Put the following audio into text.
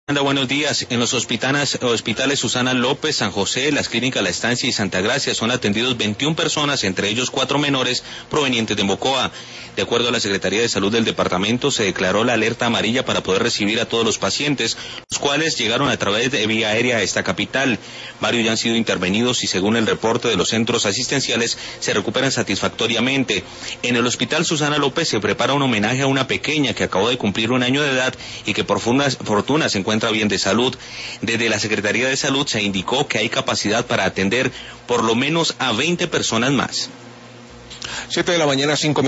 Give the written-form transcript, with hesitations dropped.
Buenos días. En los hospitales Susana López, San José, las clínicas La Estancia y Santa Gracia son atendidos 21 personas, entre ellos 4 menores provenientes de Mocoa. De acuerdo a la Secretaría de Salud del departamento, se declaró la alerta amarilla para poder recibir a todos los pacientes, los cuales llegaron a través de vía aérea a esta capital. Varios ya han sido intervenidos y según el reporte de los centros asistenciales se recuperan satisfactoriamente. En el hospital Susana López se prepara un homenaje a una pequeña que acabó de cumplir 1 año de edad y que por fortuna se encuentra bien de salud. Desde la Secretaría de Salud se indicó que hay capacidad para atender por lo menos a 20 personas más. 7 de la mañana, 5